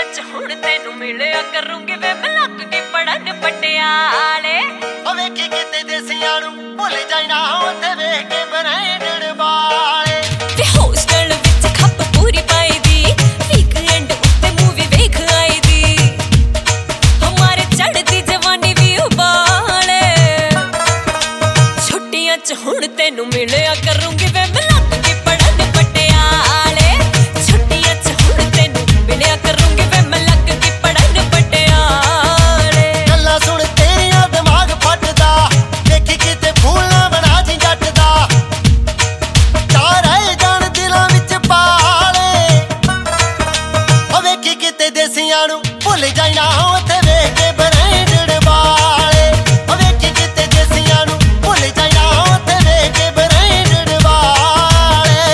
ਚ ਹੁਣ ਤੈਨੂੰ ਮਿਲਿਆ ਕਰੂੰਗੀ ਵੇ ਮੈਂ ਲੱਗ ਕੇ ਪੜਨ ਪਟਿਆਲੇ ਵੇਖੀ ਕਿਤੇ ਦੇਸੀਆਂ ਨੂੰ ਭੁੱਲ ਜਾਣਾ ਉੱਥੇ ਵੇਖ ਕੇ ਬਰੈਂਡਡ ਵਾਲੇ ਤੇ ਹੋਸਟਲ ਵਿੱਚ ਖੱਪ ਪੂਰੀ ਪਾਈ ਦੀ ਵੀਕਐਂਡ ਉੱਤੇ ਮੂਵੀ ਵੇਖ ਆਈ ਦੀ ਹਮਾਰੇ ਚੜ੍ਹਦੀ ਜਵਾਨੀ ਵੀ ਉਬਾਲੇ ਛੁੱਟੀਆਂ ਚ ਹੁਣ ਤੈਨੂੰ ਮਿਲਿਆ ਕਰੂੰਗੀ ਵੇ ਮੈਂ ਲੱਗ ਕੇ ਪੜਨ ਪਟਿਆਲੇ ਛੁੱਟੀਆਂ ਚ ਹੁਣ ਤੈਨੂੰ ਮਿਲਿਆ ਕਰੂੰਗੀ ਵੇ ਮੈਂ ਲੱਗ ਕੇ ਪੜਨ ਪਟਿਆਲੇ ਗੱਲਾਂ ਸੁਣ ਤੇਰੀਆਂ ਦਿਮਾਗ ਫਟਦਾ ਵੇਖੀ ਕਿਤੇ ਫੂਲ ਨਾ ਬਣਾ ਜੀ ਜੱਟ ਦਾ ਚਾਰ ਰਹਿ ਜਾਣ ਦਿਲਾਂ ਵਿੱਚ ਪਾਲੇ ਵੇਖੀ ਕਿਤੇ ਦੇਸੀਆਂ ਨੂੰ ਭੁੱਲ ਜਾਣਾ ਉੱਥੇ ਵੇਖ ਕੇ ਬਰੈਂਡਡ ਵਾਲੇ ਵੇਖੀ ਕਿਤੇ ਦੇਸੀਆਂ ਨੂੰ ਭੁੱਲ ਜਾਣਾ ਉੱਥੇ ਵੇਖ ਕੇ ਬਰੈਂਡਡ ਵਾਲੇ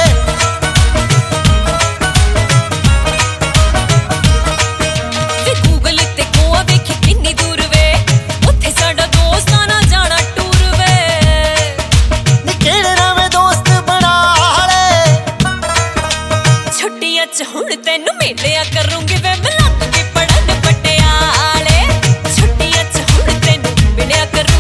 ਵੇ ਗੂਗਲ ਤੇ ਗੋਆ ਵੇਖੀ ਕਿੰਨੀ ਦੂਰ ਵੇ ਉੱਥੇ ਸਾਡਾ ਦੋਸਤਾਂ ਨਾਲ ਜਾਣਾ ਟੂਰ ਵੇ ਨੀ ਕਿਹੜੇ ਨਵੇਂ ਦੋਸਤ ਬਣਾ ਲੈ ਛੁੱਟੀਆਂ ਚ ਹੁਣ ਤੈਨੂੰ ਮਿਲਿਆ ਕਰੂੰਗੀ ਵੇ ਮੈਂ ਲੱਗ ਕੇ ਪੜਨ ਪਟਿਆਲੇ ਛੁੱਟੀਆਂ ਚ ਹੁਣ ਤੈਨੂੰ ਮਿਲਿਆ ਕਰ